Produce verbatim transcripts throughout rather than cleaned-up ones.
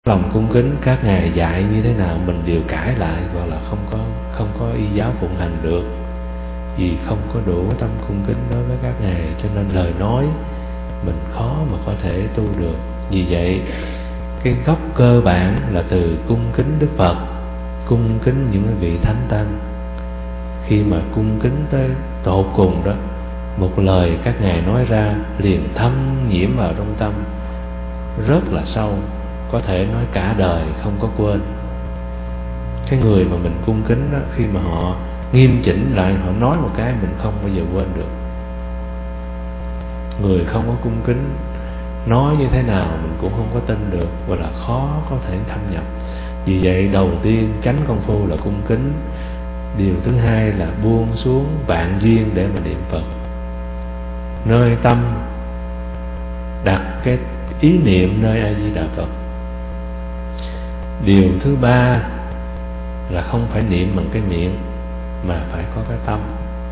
Lòng cung kính các ngài dạy như thế nào mình đều cãi lại, hoặc là không có không có y giáo phụng hành được, vì không có đủ tâm cung kính đối với các ngài, cho nên lời nói mình khó mà có thể tu được. Vì vậy cái gốc cơ bản là từ cung kính Đức Phật, cung kính những vị thánh tăng. Khi mà cung kính tới tột cùng đó, một lời các ngài nói ra liền thâm nhiễm vào trong tâm, rất là sâu, có thể nói cả đời không có quên. Cái người mà mình cung kính đó, khi mà họ nghiêm chỉnh lại, họ nói một cái mình không bao giờ quên được. Người không có cung kính nói như thế nào mình cũng không có tin được, và là khó có thể thâm nhập. Vì vậy đầu tiên chánh công phu là cung kính. Điều thứ hai là buông xuống vạn duyên để mà niệm Phật. Nơi tâm đặt cái ý niệm nơi A Di Đà Phật. Điều thứ ba là không phải niệm bằng cái miệng, mà phải có cái tâm.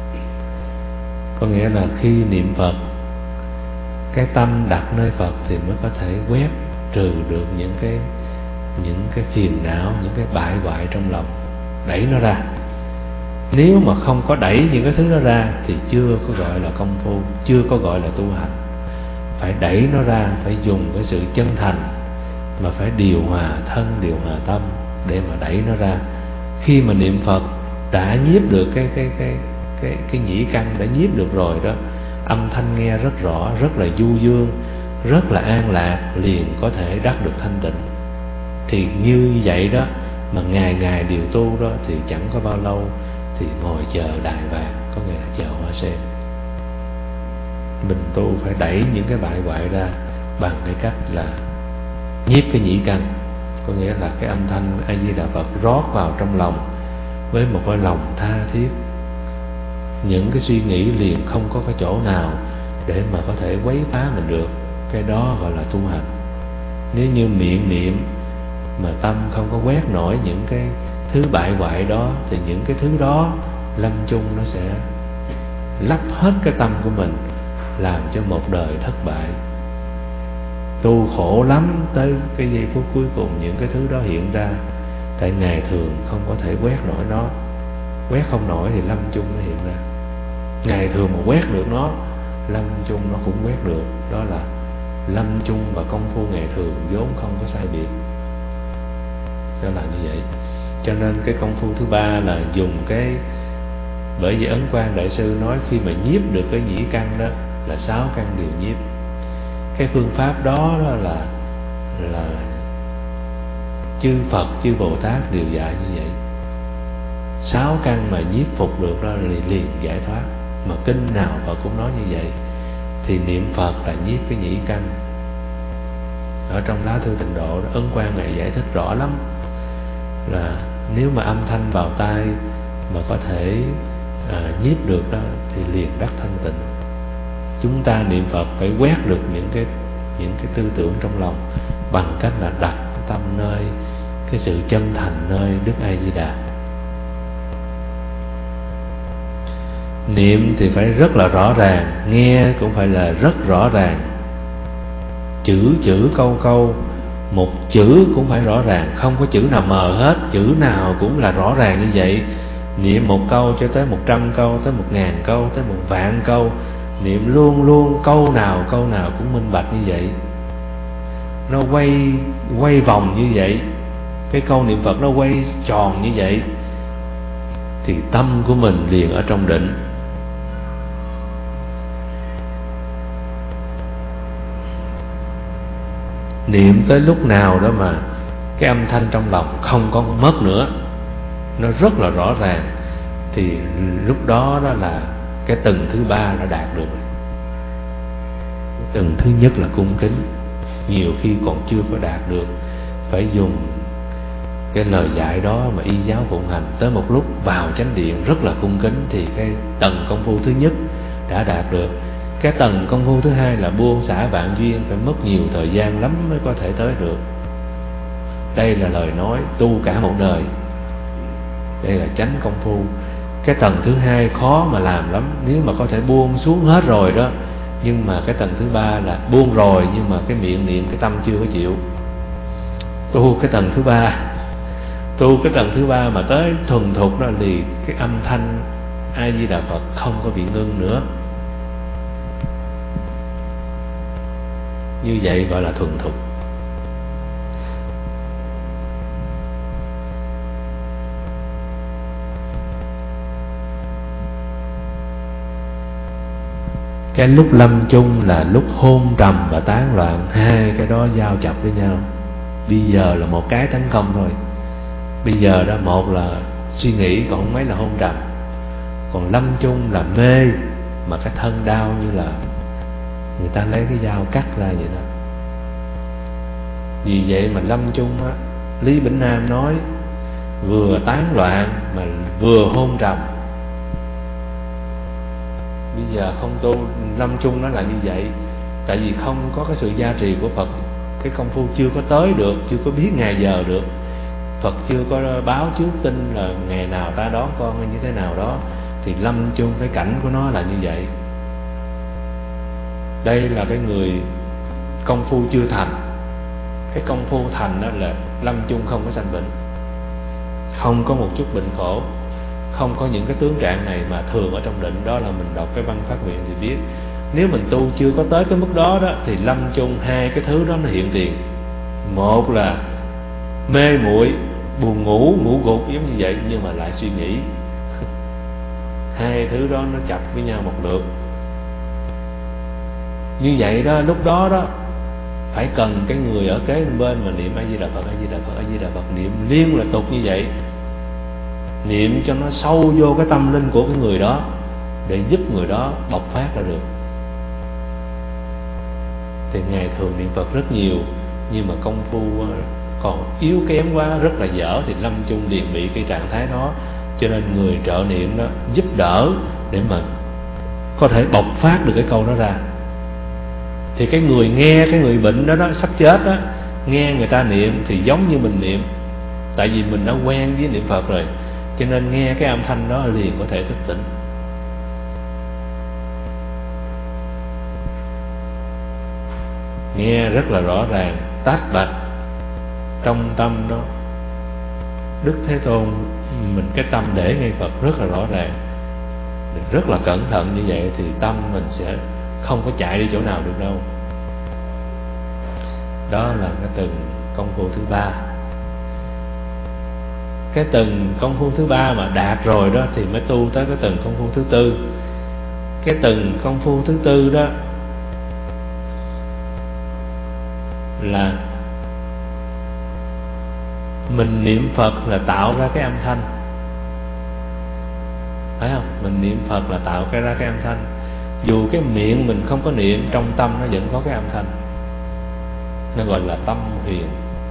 Có nghĩa là khi niệm Phật, cái tâm đặt nơi Phật thì mới có thể quét trừ được những cái những cái phiền não, những cái bại hoại trong lòng, đẩy nó ra. Nếu mà không có đẩy những cái thứ đó ra thì chưa có gọi là công phu, chưa có gọi là tu hành. Phải đẩy nó ra, phải dùng cái sự chân thành, mà phải điều hòa thân, điều hòa tâm để mà đẩy nó ra. Khi mà niệm Phật đã nhiếp được cái cái cái cái cái nhĩ căn, đã nhiếp được rồi đó, âm thanh nghe rất rõ, rất là du dương, rất là an lạc, liền có thể đắc được thanh tịnh. Thì như vậy đó mà ngày ngày điều tu đó thì chẳng có bao lâu thì ngồi chờ đài vàng, có nghĩa là chờ hoa sen. Mình tu phải đẩy những cái bại hoại ra bằng cái cách là nhiếp cái nhĩ căn, có nghĩa là cái âm thanh A Di Đà Phật rót vào trong lòng với một cái lòng tha thiết. Những cái suy nghĩ liền không có cái chỗ nào để mà có thể quấy phá mình được. Cái đó gọi là tu hành. Nếu như miệng niệm mà tâm không có quét nổi những cái thứ bại hoại đó, thì những cái thứ đó lâm chung nó sẽ lấp hết cái tâm của mình, làm cho một đời thất bại. Tu khổ lắm, tới cái giây phút cuối cùng những cái thứ đó hiện ra, tại ngày thường không có thể quét nổi nó. Quét không nổi thì lâm chung nó hiện ra. Ngày thường mà quét được nó, lâm chung nó cũng quét được. Đó là lâm chung và công phu ngày thường vốn không có sai biệt. Đó là như vậy. Cho nên cái công phu thứ ba là dùng cái, bởi vì Ấn Quang Đại Sư nói khi mà nhiếp được cái nhĩ căn đó là sáu căn đều nhiếp. Cái phương pháp đó, đó là là chư Phật, chư Bồ Tát đều dạy như vậy. Sáu căn mà nhiếp phục được đó liền, liền giải thoát. Mà kinh nào Phật cũng nói như vậy. Thì niệm Phật là nhiếp cái nhĩ căn. Ở trong lá thư Tịnh Độ đó, Ấn Quang này giải thích rõ lắm, là nếu mà âm thanh vào tai mà có thể à, nhiếp được đó thì liền đắc thanh tịnh. Chúng ta niệm Phật phải quét được những cái những cái tư tưởng trong lòng bằng cách là đặt tâm nơi cái sự chân thành nơi Đức A Di Đà. Niệm thì phải rất là rõ ràng, nghe cũng phải là rất rõ ràng, chữ chữ câu câu, một chữ cũng phải rõ ràng, không có chữ nào mờ hết, chữ nào cũng là rõ ràng như vậy. Niệm một câu cho tới một trăm câu, tới một ngàn câu, tới một vạn câu, niệm luôn luôn câu nào câu nào cũng minh bạch như vậy. Nó quay quay vòng như vậy, cái câu niệm Phật nó quay tròn như vậy, thì tâm của mình liền ở trong định. Niệm tới lúc nào đó mà cái âm thanh trong lòng không có mất nữa, nó rất là rõ ràng, thì lúc đó đó là cái tầng thứ ba đã đạt được. Tầng thứ nhất là cung kính, nhiều khi còn chưa có đạt được, phải dùng cái lời dạy đó mà y giáo phụng hành. Tới một lúc vào chánh điện rất là cung kính, thì cái tầng công phu thứ nhất đã đạt được. Cái tầng công phu thứ hai là buông xả vạn duyên, phải mất nhiều thời gian lắm mới có thể tới được. Đây là lời nói tu cả một đời, đây là chánh công phu. Cái tầng thứ hai khó mà làm lắm, nếu mà có thể buông xuống hết rồi đó. Nhưng mà cái tầng thứ ba là buông rồi, nhưng mà cái miệng niệm, cái tâm chưa có chịu. tu cái tầng thứ ba, tu cái tầng thứ ba mà tới thuần thục đó thì cái âm thanh A Di Đà Phật không có bị ngưng nữa. Như vậy gọi là thuần thục. Cái lúc lâm chung là lúc hôn trầm và tán loạn, hai cái đó giao chập với nhau. Bây giờ là một cái tấn công thôi. Bây giờ đó, một là suy nghĩ, còn không mấy là hôn trầm. Còn lâm chung là mê, mà cái thân đau như là người ta lấy cái dao cắt ra vậy đó. Vì vậy mà lâm chung á, Lý Bỉnh Nam nói vừa tán loạn mà vừa hôn trầm. Bây giờ không tu lâm chung nó là như vậy. Tại vì không có cái sự gia trì của Phật, cái công phu chưa có tới được, chưa có biết ngày giờ được. Phật chưa có báo trước tin là ngày nào ta đón con hay như thế nào đó, thì lâm chung cái cảnh của nó là như vậy. Đây là cái người công phu chưa thành. Cái công phu thành đó là lâm chung không có sanh bệnh, không có một chút bệnh khổ, không có những cái tướng trạng này mà thường ở trong định. Đó là mình đọc cái văn phát nguyện thì biết. Nếu mình tu chưa có tới cái mức đó đó thì lâm chung hai cái thứ đó nó hiện tiền. Một là mê muội, buồn ngủ, ngủ gục giống như vậy nhưng mà lại suy nghĩ. Hai thứ đó nó chập với nhau một lượt. Như vậy đó, lúc đó đó phải cần cái người ở kế bên mà niệm A Di Đà Phật, A Di Đà Phật, A Di Đà Phật, niệm liên là tục như vậy, niệm cho nó sâu vô cái tâm linh của cái người đó để giúp người đó bộc phát ra được. Thì ngày thường niệm Phật rất nhiều nhưng mà công phu còn yếu kém quá, rất là dở, thì lâm chung liền bị cái trạng thái đó. Cho nên người trợ niệm đó giúp đỡ để mà có thể bộc phát được cái câu đó ra. Thì cái người nghe, cái người bệnh đó, đó sắp chết đó, nghe người ta niệm thì giống như mình niệm. Tại vì mình đã quen với niệm Phật rồi, cho nên nghe cái âm thanh đó liền có thể thức tỉnh. Nghe rất là rõ ràng, tách bạch trong tâm đó. Đức Thế Tôn mình cái tâm để ngay Phật rất là rõ ràng, rất là cẩn thận như vậy thì tâm mình sẽ không có chạy đi chỗ nào được đâu. Đó là cái từng công phu thứ ba. Cái từng công phu thứ ba mà đạt rồi đó thì mới tu tới cái từng công phu thứ tư. Cái từng công phu thứ tư đó là mình niệm Phật là tạo ra cái âm thanh, phải không? Mình niệm Phật là tạo cái ra cái âm thanh. Dù cái miệng mình không có niệm, trong tâm nó vẫn có cái âm thanh. Nó gọi là tâm huyền.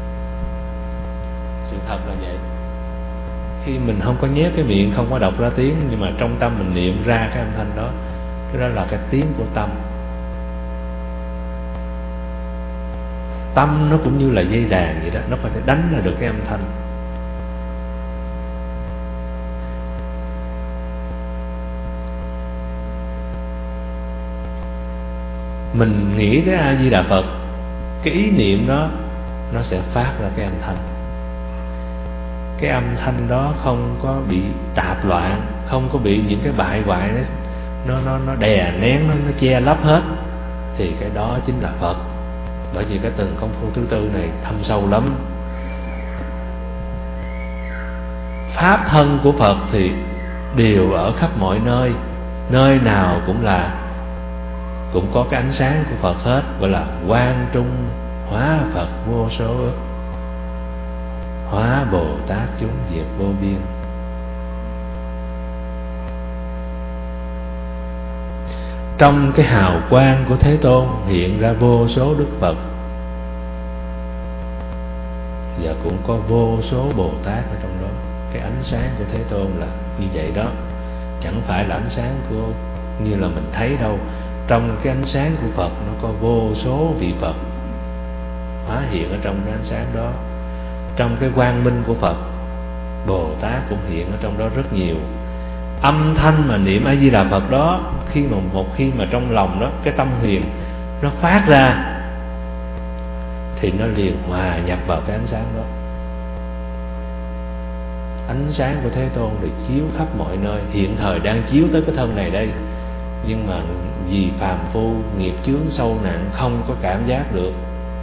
Sự thật là vậy. Khi mình không có nhét cái miệng, không có đọc ra tiếng, nhưng mà trong tâm mình niệm ra cái âm thanh đó, cái đó là cái tiếng của tâm. Tâm nó cũng như là dây đàn vậy đó, nó có thể đánh ra được cái âm thanh. Mình nghĩ tới A Di Đà Phật, cái ý niệm đó nó sẽ phát ra cái âm thanh. Cái âm thanh đó không có bị tạp loạn, không có bị những cái bại hoại nó nó nó, nó đè nén, nó, nó che lấp hết, thì cái đó chính là Phật. Bởi vì cái từng công phu thứ tư này thâm sâu lắm. Pháp thân của Phật thì đều ở khắp mọi nơi, nơi nào cũng là cũng có cái ánh sáng của Phật hết, gọi là quang trung hóa Phật vô số ức, hóa Bồ Tát chúng diệt vô biên. Trong cái hào quang của Thế Tôn hiện ra vô số Đức Phật, và cũng có vô số Bồ Tát ở trong đó. Cái ánh sáng của Thế Tôn là như vậy đó, chẳng phải là ánh sáng của như là mình thấy đâu. Trong cái ánh sáng của Phật nó có vô số vị Phật hóa hiện ở trong cái ánh sáng đó. Trong cái quang minh của Phật, Bồ Tát cũng hiện ở trong đó rất nhiều. Âm thanh mà niệm A Di Đà Phật đó, khi mà một khi mà trong lòng đó cái tâm huyền nó phát ra thì nó liền hòa nhập vào cái ánh sáng đó. Ánh sáng của Thế Tôn để chiếu khắp mọi nơi, hiện thời đang chiếu tới cái thân này đây. Nhưng mà vì phàm phu nghiệp chướng sâu nặng, không có cảm giác được,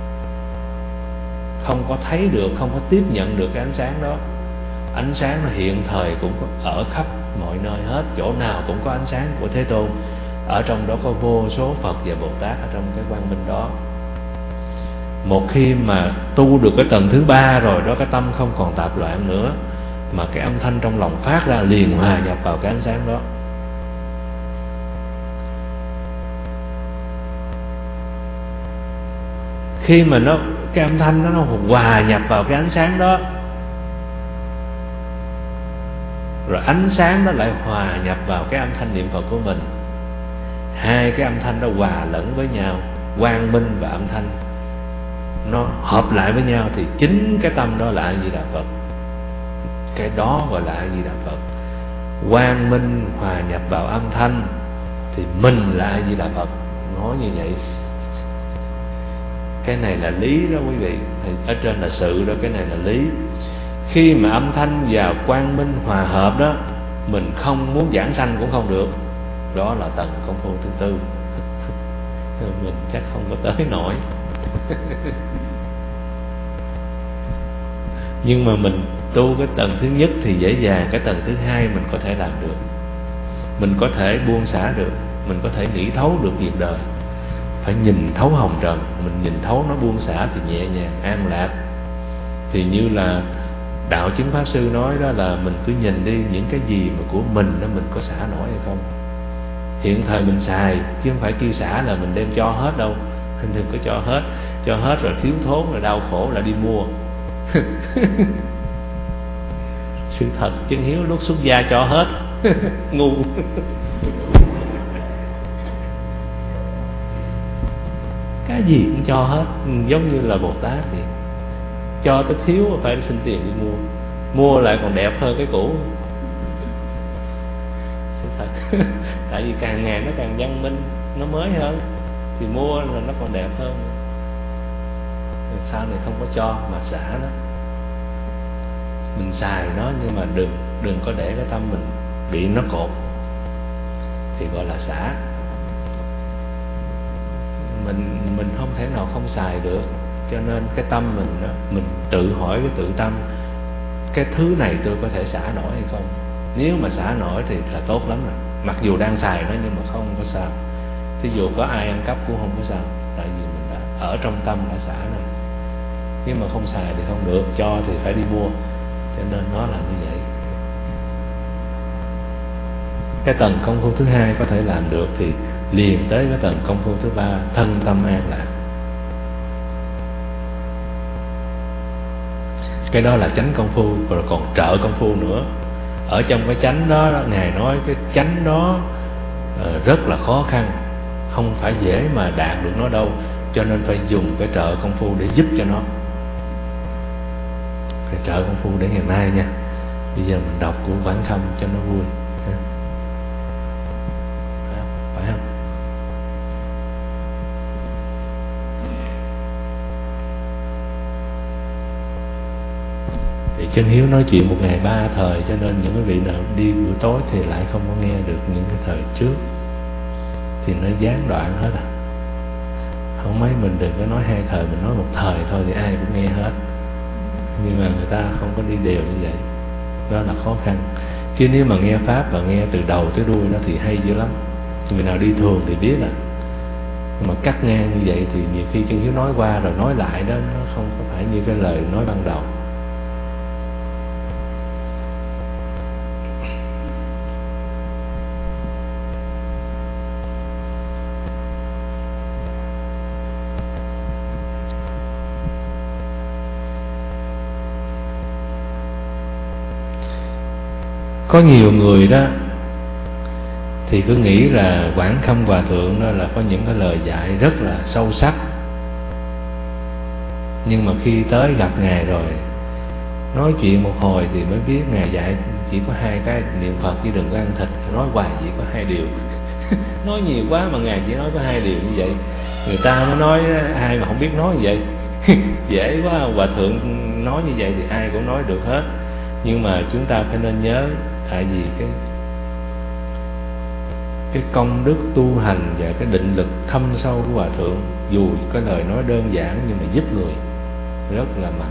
không có thấy được, không có tiếp nhận được cái ánh sáng đó. Ánh sáng nó hiện thời cũng có ở khắp mọi nơi hết, chỗ nào cũng có ánh sáng của Thế Tôn. Ở trong đó có vô số Phật và Bồ Tát ở trong cái quang minh đó. Một khi mà tu được cái tầng thứ ba rồi đó, cái tâm không còn tạp loạn nữa, mà cái âm thanh trong lòng phát ra liền hòa nhập vào cái ánh sáng đó. Khi mà nó cái âm thanh đó nó hòa nhập vào cái ánh sáng đó, rồi ánh sáng đó lại hòa nhập vào cái âm thanh niệm Phật của mình. Hai cái âm thanh đó hòa lẫn với nhau, quang minh và âm thanh nó hợp lại với nhau, thì chính cái tâm đó là A Di Đà Phật. Cái đó gọi là A Di Đà Phật. Quang minh hòa nhập vào âm thanh thì mình là A Di Đà Phật. Nói như vậy, cái này là lý đó quý vị. Ở trên là sự đó, cái này là lý. Khi mà âm thanh và quang minh hòa hợp đó, mình không muốn giảng sanh cũng không được. Đó là tầng công phu thứ tư. Mình chắc không có tới nổi. Nhưng mà mình tu cái tầng thứ nhất thì dễ dàng. Cái tầng thứ hai mình có thể làm được. Mình có thể buông xả được. Mình có thể nghĩ thấu được việc đời. Phải nhìn thấu hồng trần. Mình nhìn thấu nó, buông xả thì nhẹ nhàng, an lạc. Thì như là Đạo Chứng Pháp Sư nói đó, là mình cứ nhìn đi, những cái gì mà của mình đó mình có xả nổi hay không. Hiện thời mình xài, chứ không phải kêu xả là mình đem cho hết đâu. Mình đừng có cho hết. Cho hết rồi thiếu thốn, rồi đau khổ là đi mua. Sự thật chứng hiếu lúc xuất gia cho hết. Ngu. Cái gì cũng cho hết, giống như là Bồ Tát vậy. Cho tới thiếu phải xin tiền đi mua. Mua lại còn đẹp hơn cái cũ. Sự thật. Tại vì càng ngày nó càng văn minh, nó mới hơn, thì mua là nó còn đẹp hơn. Rồi sau này không có cho mà xả nó. Mình xài nó nhưng mà đừng đừng có để cái tâm mình bị nó cột, thì gọi là xả. Mình mình không thể nào không xài được, cho nên cái tâm mình mình tự hỏi cái tự tâm, cái thứ này tôi có thể xả nổi hay không? Nếu mà xả nổi thì là tốt lắm rồi. Mặc dù đang xài nó nhưng mà không có sao. Thí dụ có ai ăn cắp cũng không có sao, tại vì mình đã ở trong tâm đã xả rồi. Nhưng mà không xài thì không được, cho thì phải đi mua. Cho nên nó là như vậy. Cái tầng công phu thứ hai có thể làm được thì liền tới cái tầng công phu thứ ba, thân tâm an lạc. Cái đó là chánh công phu, rồi còn trợ công phu nữa. Ở trong cái chánh đó, Ngài nói cái chánh đó rất là khó khăn, không phải dễ mà đạt được nó đâu. Cho nên phải dùng cái trợ công phu để giúp cho nó. Cái trợ công phu để ngày mai nha. Bây giờ mình đọc của Quảng Khâm cho nó vui. Phải không? Thì Chân Hiếu nói chuyện một ngày ba thời, cho nên những cái vị nào đi buổi tối thì lại không có nghe được những cái thời trước, thì nó gián đoạn hết à. Không mấy mình đừng có nói hai thời, mình nói một thời thôi thì ai cũng nghe hết. Nhưng mà người ta không có đi đều như vậy. Đó là khó khăn. Chứ nếu mà nghe Pháp và nghe từ đầu tới đuôi nó thì hay dữ lắm. Người nào đi thường thì biết à. Nhưng mà cắt ngang như vậy thì nhiều khi Chân Hiếu nói qua rồi nói lại đó, nó không có phải như cái lời nói ban đầu. Có nhiều người đó thì cứ nghĩ là Quảng Khâm Hòa Thượng đó là có những cái lời dạy rất là sâu sắc. Nhưng mà khi tới gặp Ngài rồi, nói chuyện một hồi thì mới biết Ngài dạy chỉ có hai cái: niệm Phật chứ đừng có ăn thịt. Nói hoài chỉ có hai điều. Nói nhiều quá mà Ngài chỉ nói có hai điều như vậy. Người ta mới nói ai mà không biết nói như vậy. Dễ quá, hòa thượng nói như vậy thì ai cũng nói được hết. Nhưng mà chúng ta phải nên nhớ, tại vì cái cái công đức tu hành và cái định lực thâm sâu của hòa thượng, dù cái lời nói đơn giản nhưng mà giúp người rất là mạnh.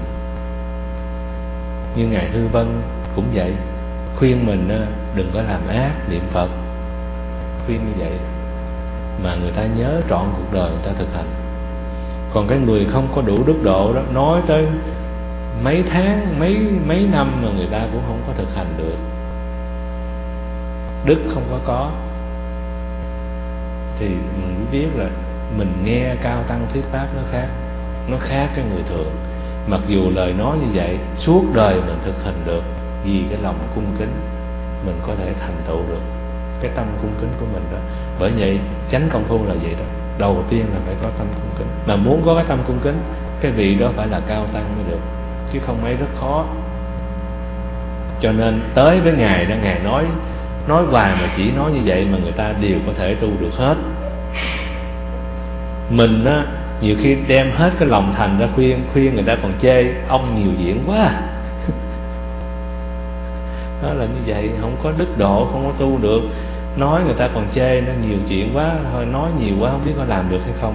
Như ngài Hư Vân cũng vậy, khuyên mình đừng có làm ác, niệm Phật, khuyên như vậy mà người ta nhớ trọn cuộc đời người ta thực hành. Còn cái người không có đủ đức độ đó, nói tới mấy tháng, mấy mấy năm mà người ta cũng không có thực hành được, đức không có có, thì mình mới biết là mình nghe cao tăng thuyết pháp nó khác, nó khác cái người thường. Mặc dù lời nói như vậy, suốt đời mình thực hành được, vì cái lòng cung kính mình có thể thành tựu được cái tâm cung kính của mình đó. Bởi vậy chánh công phu là vậy đó, đầu tiên là phải có tâm cung kính. Mà muốn có cái tâm cung kính, cái vị đó phải là cao tăng mới được, chứ không ấy rất khó. Cho nên tới với ngài đó, ngài nói nói hoài mà chỉ nói như vậy mà người ta đều có thể tu được hết. Mình á, nhiều khi đem hết cái lòng thành ra khuyên, khuyên người ta còn chê ông nhiều diễn quá. Đó là như vậy, không có đức độ, không có tu được. Nói người ta còn chê nó nhiều chuyện quá, thôi nói nhiều quá không biết có làm được hay không.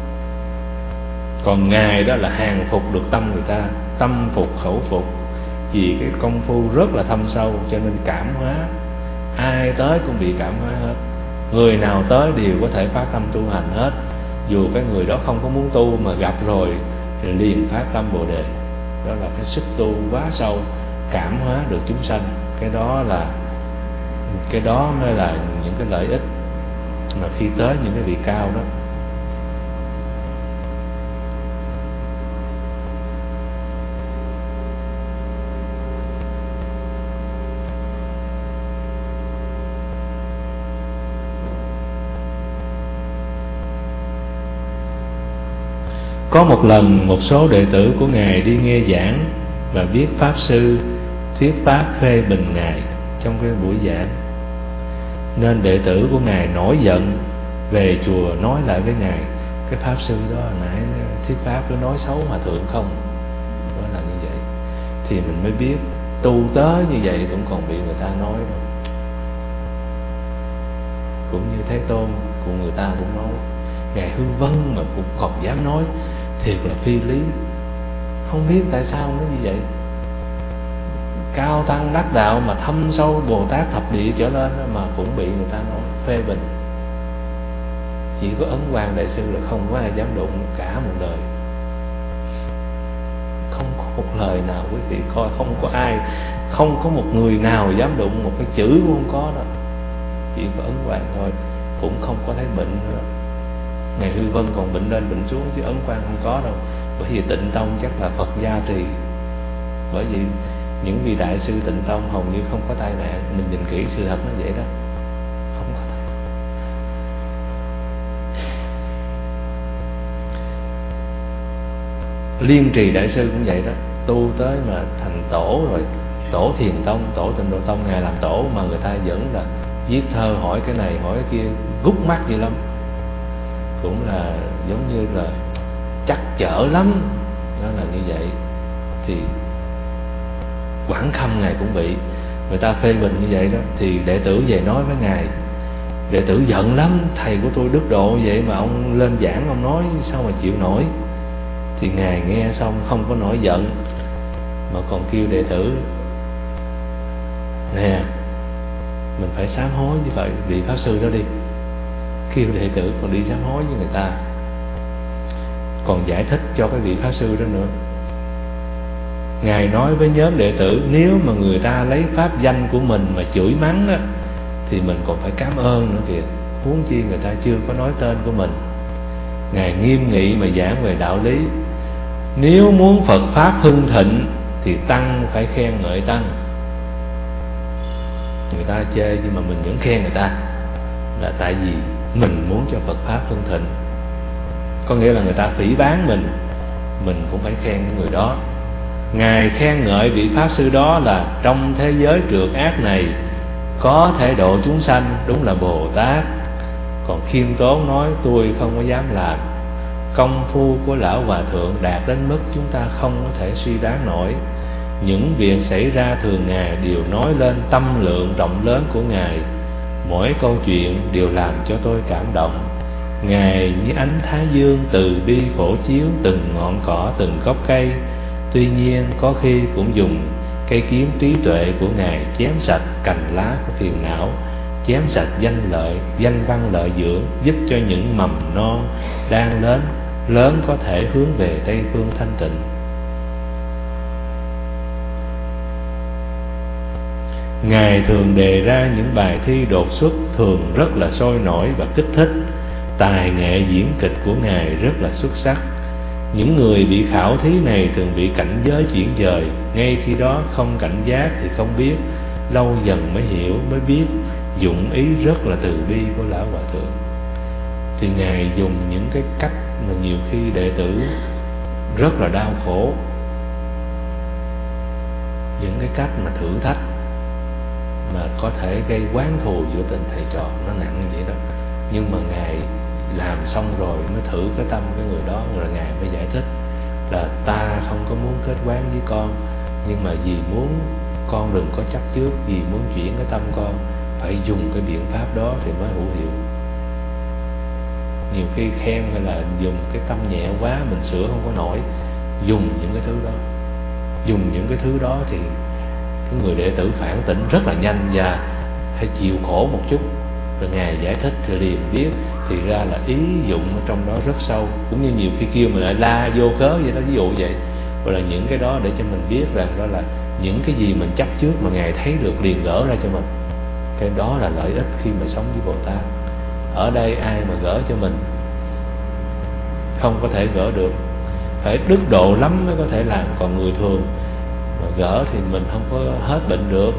Còn ngài đó là hàng phục được tâm người ta, tâm phục khẩu phục, vì cái công phu rất là thâm sâu, cho nên cảm hóa. Ai tới cũng bị cảm hóa hết, người nào tới đều có thể phát tâm tu hành hết. Dù cái người đó không có muốn tu mà gặp rồi thì liền phát tâm Bồ Đề. Đó là cái sức tu quá sâu, cảm hóa được chúng sanh. Cái đó là cái đó mới là những cái lợi ích mà khi tới những cái vị cao đó. Có một lần một số đệ tử của ngài đi nghe giảng và biết pháp sư thuyết pháp phê bình ngài trong cái buổi giảng, nên đệ tử của ngài nổi giận về chùa nói lại với ngài: cái pháp sư đó hồi nãy thuyết pháp nó nói xấu hòa thượng không? Đó là như vậy. Thì mình mới biết tu tới như vậy cũng còn bị người ta nói đâu. Cũng như Thế Tôn của người ta cũng nói, ngài Hư Vân mà cũng còn dám nói, thiệt là phi lý. Không biết tại sao nó như vậy. Cao tăng đắc đạo mà thâm sâu Bồ Tát thập địa trở lên mà cũng bị người ta nói phê bình. Chỉ có Ấn Quang Đại Sư là không có ai dám đụng cả một đời. Không có một lời nào quý vị coi, không có ai, không có một người nào dám đụng, một cái chữ cũng không có đâu. Chỉ có Ấn Quang thôi, cũng không có thấy bệnh nữa. Ngài Hư Vân còn bệnh lên bệnh xuống, chứ Ấn Quang không có đâu. Bởi vì Tịnh Tông chắc là Phật gia trì. Bởi vì những vị đại sư Tịnh Tông hầu như không có tai nạn. Mình nhìn kỹ sự thật nó vậy đó, không có tai nạn. Liên Trì đại sư cũng vậy đó, tu tới mà thành tổ rồi, tổ Thiền Tông, tổ Tịnh Độ Tông, ngài làm tổ mà người ta vẫn là viết thơ hỏi cái này hỏi cái kia, gút mắt dữ lắm, cũng là giống như là chắc chở lắm. Đó là như vậy. Thì Quảng Khâm ngài cũng bị người ta phê bình như vậy đó. Thì đệ tử về nói với ngài, đệ tử giận lắm, thầy của tôi đức độ vậy mà ông lên giảng ông nói sao mà chịu nổi. Thì ngài nghe xong không có nổi giận, mà còn kêu đệ tử: nè, mình phải sám hối như vậy vị pháp sư đó đi. Kêu đệ tử còn đi sám hối với người ta, còn giải thích cho cái vị pháp sư đó nữa. Ngài nói với nhóm đệ tử, nếu mà người ta lấy pháp danh của mình mà chửi mắng đó, thì mình còn phải cảm ơn nữa kìa, huống chi người ta chưa có nói tên của mình. Ngài nghiêm nghị mà giảng về đạo lý. Nếu muốn Phật pháp hưng thịnh thì tăng phải khen ngợi tăng. Người ta chê nhưng mà mình vẫn khen người ta, là tại vì mình muốn cho Phật pháp hưng thịnh. Có nghĩa là người ta phỉ báng mình, mình cũng phải khen người đó. Ngài khen ngợi vị pháp sư đó là trong thế giới trượt ác này có thể độ chúng sanh, đúng là Bồ Tát. Còn khiêm tốn nói tôi không có dám làm, Công phu của Lão Hòa Thượng đạt đến mức chúng ta không có thể suy đoán nổi. Những việc xảy ra thường Ngài đều nói lên tâm lượng rộng lớn của Ngài. Mỗi câu chuyện đều làm cho tôi cảm động. Ngài như ánh thái dương từ bi phổ chiếu từng ngọn cỏ, từng gốc cây. Tuy nhiên có khi cũng dùng cây kiếm trí tuệ của Ngài chém sạch cành lá của phiền não, chém sạch danh lợi, danh văn lợi dưỡng, giúp cho những mầm non đang lớn lớn có thể hướng về Tây phương thanh tịnh. Ngài thường đề ra những bài thi đột xuất thường rất là sôi nổi và kích thích. Tài nghệ diễn kịch của Ngài rất là xuất sắc. Những người bị khảo thí này thường bị cảnh giới chuyển dời. Ngay khi đó không cảnh giác thì không biết, lâu dần mới hiểu, mới biết dụng ý rất là từ bi của Lão Hòa Thượng. Thì Ngài dùng những cái cách mà nhiều khi đệ tử rất là đau khổ, những cái cách mà thử thách mà có thể gây oán thù giữa tình thầy trò, nó nặng như vậy đó. Nhưng mà Ngài làm xong rồi mới thử cái tâm cái người đó, rồi Ngài mới giải thích là ta không có muốn kết oán với con, nhưng mà vì muốn con đừng có chấp trước, vì muốn chuyển cái tâm con, phải dùng cái biện pháp đó thì mới hữu hiệu. Nhiều khi khen hay là dùng cái tâm nhẹ quá, mình sửa không có nổi. Dùng những cái thứ đó, dùng những cái thứ đó thì cái người đệ tử phản tỉnh rất là nhanh, và phải chịu khổ một chút. Rồi Ngài giải thích rồi liền biết, thì ra là ý dụng ở trong đó rất sâu. Cũng như nhiều khi kêu mình lại la vô cớ vậy đó, ví dụ vậy. Rồi là những cái đó để cho mình biết rằng đó là những cái gì mình chấp trước mà Ngài thấy được liền gỡ ra cho mình. Cái đó là lợi ích khi mà sống với Bồ Tát. Ở đây ai mà gỡ cho mình? Không có thể gỡ được. Phải đức độ lắm mới có thể làm. Còn người thường mà gỡ thì mình không có hết bệnh được.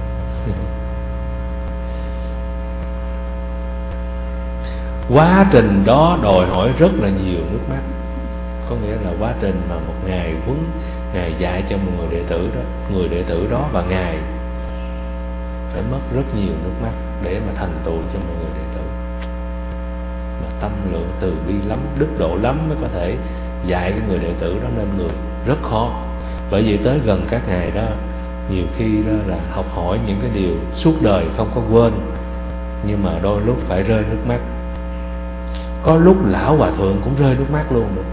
Quá trình đó đòi hỏi rất là nhiều nước mắt. Có nghĩa là quá trình mà một ngày huấn, Ngài dạy cho một người đệ tử đó, người đệ tử đó và Ngài phải mất rất nhiều nước mắt để mà thành tựu cho một người đệ tử. Mà tâm lượng từ bi lắm, đức độ lắm mới có thể dạy cái người đệ tử đó nên người. Rất khó. Bởi vì tới gần các ngài đó, nhiều khi đó là học hỏi những cái điều suốt đời không có quên, nhưng mà đôi lúc phải rơi nước mắt. Có lúc Lão Hòa Thượng cũng rơi nước mắt luôn nữa.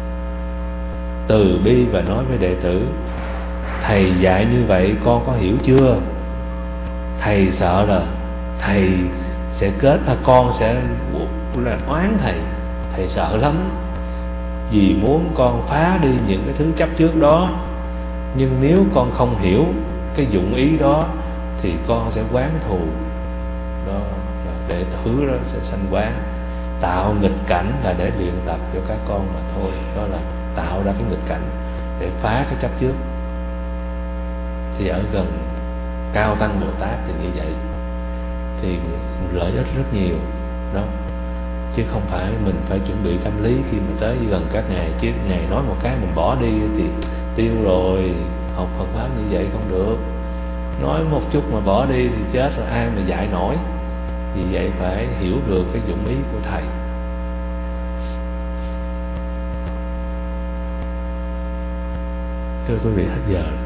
Từ bi và nói với đệ tử: thầy dạy như vậy con có hiểu chưa? Thầy sợ là thầy sẽ kết là con sẽ là oán thầy. Thầy sợ lắm, vì muốn con phá đi những cái thứ chấp trước đó. Nhưng nếu con không hiểu cái dụng ý đó thì con sẽ oán thù. Đó là đệ tử đó sẽ sanh oán. Tạo nghịch cảnh là để luyện tập cho các con mà thôi. Đó là tạo ra cái nghịch cảnh để phá cái chấp trước. Thì ở gần Cao Tăng Bồ Tát thì như vậy, thì lợi ích rất nhiều đó. Chứ không phải mình phải chuẩn bị tâm lý khi mà tới gần các ngài. Chứ ngài nói một cái mình bỏ đi thì tiêu rồi. Học Phật Pháp như vậy không được. Nói một chút mà bỏ đi thì chết rồi, ai mà dạy nổi. Vì vậy phải hiểu được cái dụng ý của thầy. Thưa quý vị, hết giờ rồi.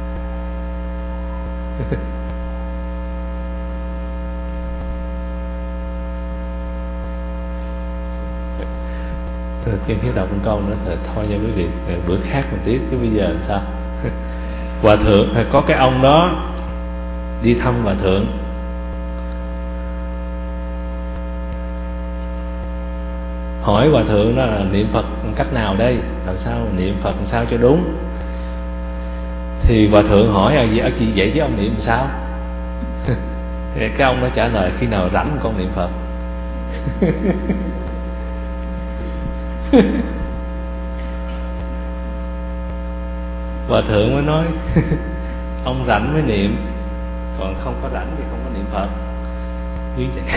Thôi Kim Hiếu đọc một câu nữa thì thôi nha quý vị, bữa khác mình tiếp. Chứ bây giờ làm sao? Hòa thượng có cái ông đó đi thăm Hòa thượng, hỏi Hòa thượng đó là niệm Phật cách nào đây, làm sao niệm Phật làm sao cho đúng. Thì Hòa thượng hỏi: à gì ở chị vậy chứ ông niệm sao? Thì cái ông đó trả lời: khi nào rảnh con niệm Phật. Hòa thượng mới nói: ông rảnh mới niệm, còn không có rảnh thì không có niệm Phật. Như vậy.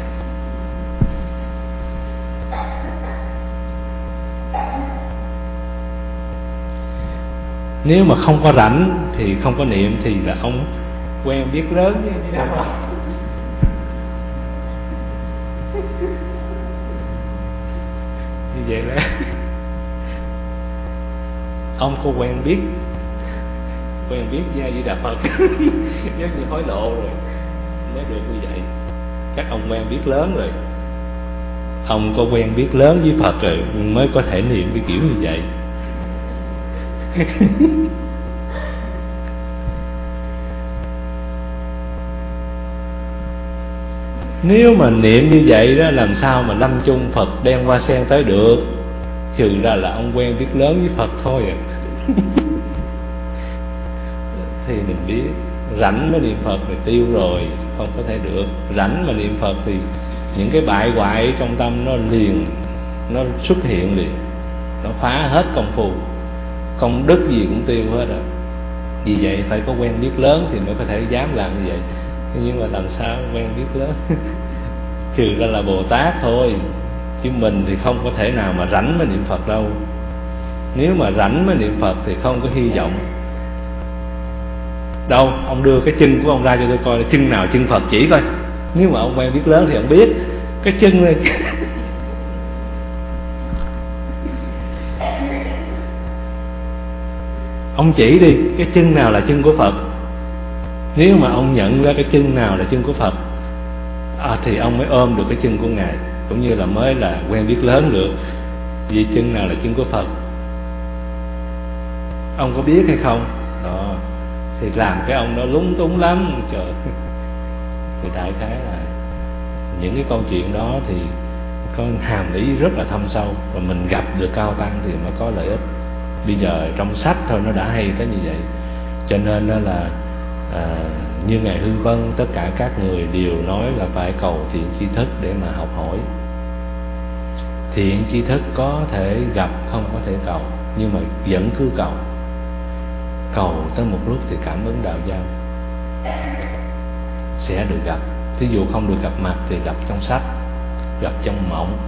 Nếu mà không có rảnh thì không có niệm thì là ông quen biết lớn như thế nào. Như vậy là ông có quen biết quen biết với A Di Đà Phật giống như hối lộ rồi mới được như vậy. Các ông quen biết lớn rồi, ông có quen biết lớn với Phật rồi mới có thể niệm cái kiểu như vậy. Nếu mà niệm như vậy đó, làm sao mà lâm chung Phật đem hoa sen tới được? Trừ ra là ông quen biết lớn với Phật thôi à. Thì mình biết rảnh mới niệm Phật rồi tiêu rồi, không có thể được. Rảnh mà niệm Phật thì những cái bại hoại trong tâm nó liền, nó xuất hiện liền, nó phá hết công phu, công đức gì cũng tiêu hết đó. Vì vậy phải có quen biết lớn thì mới có thể dám làm như vậy. Nhưng mà làm sao quen biết lớn? Trừ ra là Bồ Tát thôi, chứ mình thì không có thể nào mà rảnh mà niệm Phật đâu. Nếu mà rảnh mà niệm Phật thì không có hy vọng. Đâu, ông đưa cái chân của ông ra cho tôi coi là chân nào chân Phật chỉ coi. Nếu mà ông quen biết lớn thì ông biết cái chân này. Ông chỉ đi cái chân nào là chân của Phật. Nếu mà ông nhận ra cái chân nào là chân của Phật à, thì ông mới ôm được cái chân của Ngài, cũng như là mới là quen biết lớn được. Vì chân nào là chân của Phật, ông có biết hay không? Đó, thì làm cái ông đó lúng túng lắm. Trời, thì đại khái là những cái câu chuyện đó thì có hàm ý rất là thâm sâu, và mình gặp được cao tăng thì mới có lợi ích. Bây giờ trong sách thôi nó đã hay tới như vậy. Cho nên đó là à, như Ngài Hư Vân, tất cả các người đều nói là phải cầu thiện tri thức để mà học hỏi. Thiện tri thức có thể gặp, không có thể cầu, nhưng mà vẫn cứ cầu. Cầu tới một lúc thì cảm ứng đạo giao sẽ được gặp. Thí dụ không được gặp mặt thì gặp trong sách, gặp trong mộng.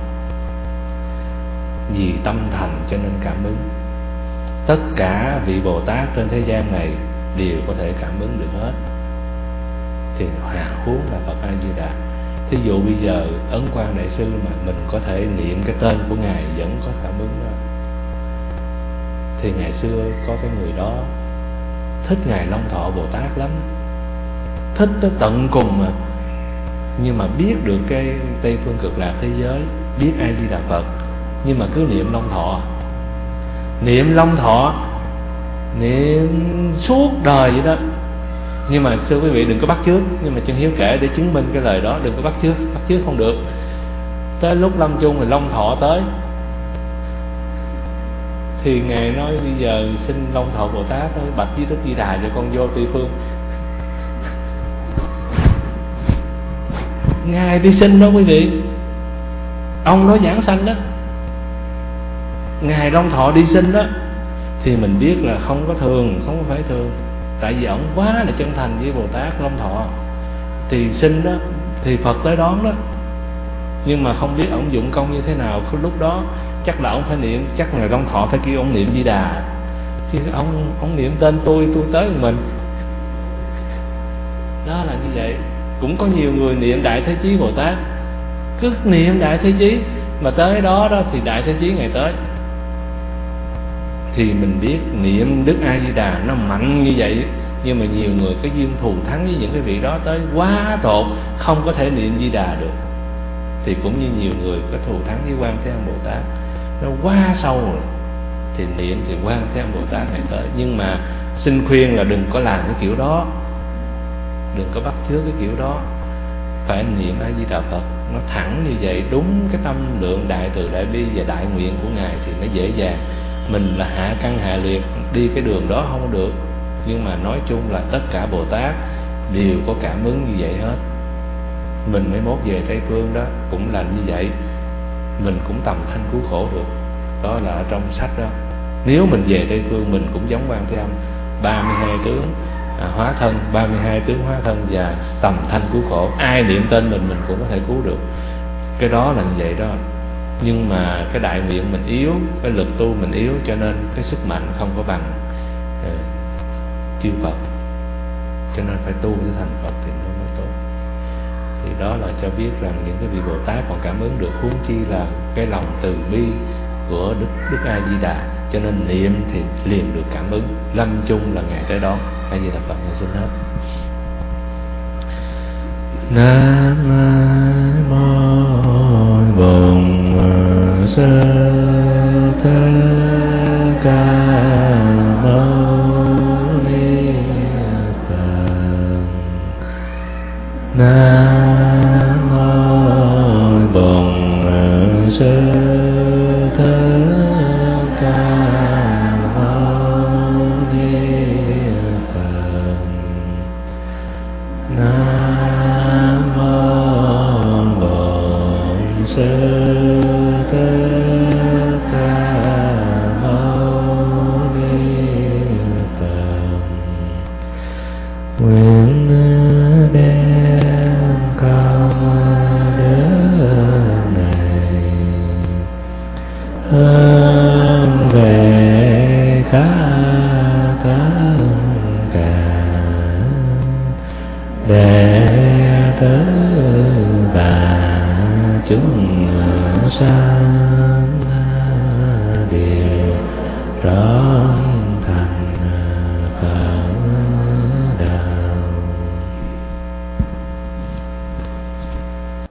Vì tâm thành cho nên cảm ứng. Tất cả vị Bồ Tát trên thế gian này đều có thể cảm ứng được hết. Thì hòa huống là Phật A Di Đà. Thí dụ bây giờ Ấn Quang Đại Sư mà mình có thể niệm cái tên của Ngài vẫn có cảm ứng đó. Thì ngày xưa có cái người đó thích Ngài Long Thọ Bồ Tát lắm, thích tới tận cùng mà. Nhưng mà biết được cái Tây Phương Cực Lạc thế giới, biết A Di Đà Phật, nhưng mà cứ niệm Long Thọ, niệm Long Thọ, niệm suốt đời vậy đó. Nhưng mà thưa quý vị đừng có bắt chước. Nhưng mà Chân Hiếu kể để chứng minh cái lời đó, đừng có bắt chước. Bắt chước không được. Tới lúc lâm chung thì Long Thọ tới, thì Ngài nói bây giờ xin Long Thọ Bồ Tát nói, bạch với Đức Di Đà cho con vô Tây Phương. Ngài đi xin đó quý vị, ông đó giảng sanh đó, Ngài Long Thọ đi xin đó. Thì mình biết là không có thường, không có phải thường. Tại vì ổng quá là chân thành với Bồ Tát Long Thọ. Thì xin đó, thì Phật tới đón đó. Nhưng mà không biết ổng dụng công như thế nào. Lúc đó chắc là ổng phải niệm, chắc Ngài Long Thọ phải kêu ổng niệm Di Đà, chứ ông ông niệm tên tôi, tôi tới mình. Đó là như vậy. Cũng có nhiều người niệm Đại Thế Chí Bồ Tát, cứ niệm Đại Thế Chí, mà tới đó đó thì Đại Thế Chí Ngài tới. Thì mình biết niệm Đức A Di Đà nó mạnh như vậy. Nhưng mà nhiều người cái duyên thù thắng với những cái vị đó tới quá tột, không có thể niệm Di Đà được. Thì cũng như nhiều người có thù thắng với Quan Thế Âm Bồ Tát, nó quá sâu rồi, thì niệm thì Quan Thế Âm Bồ Tát này tới. Nhưng mà xin khuyên là đừng có làm cái kiểu đó, đừng có bắt chước cái kiểu đó. Phải niệm A Di Đà Phật nó thẳng như vậy, đúng cái tâm lượng đại từ đại bi và đại nguyện của Ngài thì nó dễ dàng. Mình là hạ căn hạ liệt, đi cái đường đó không được. Nhưng mà nói chung là tất cả Bồ Tát đều có cảm ứng như vậy hết. Mình mới mốt về Tây Phương đó cũng là như vậy, mình cũng tầm thanh cứu khổ được. Đó là ở trong sách đó. Nếu mình về Tây Phương mình cũng giống Quan Thế Âm, ba mươi hai tướng à, hóa thân, ba mươi hai tướng hóa thân và tầm thanh cứu khổ. Ai niệm tên mình mình cũng có thể cứu được. Cái đó là như vậy đó. Nhưng mà cái đại nguyện mình yếu, cái lực tu mình yếu, cho nên cái sức mạnh không có bằng uh, chư Phật. Cho nên phải tu để thành Phật thì nó mới tốt. Thì đó là cho biết rằng những cái vị Bồ Tát còn cảm ứng được, huống chi là cái lòng từ bi của Đức Đức A Di Đà, cho nên niệm thì liền được cảm ứng. Lâm chung là ngày tới đón. A Di Đà Phật. Xin hết. Nam mô Bổn Sư Thích Ca Mâu Ni Phật. Nam mô Bổn Sư Thích Ca Mâu Ni Phật. Nam mô Bổn Sư Thích Ca Mâu Ni Phật. Nguyện đem công đức này hướng về khắp tất cả đệ tử và chúng sanh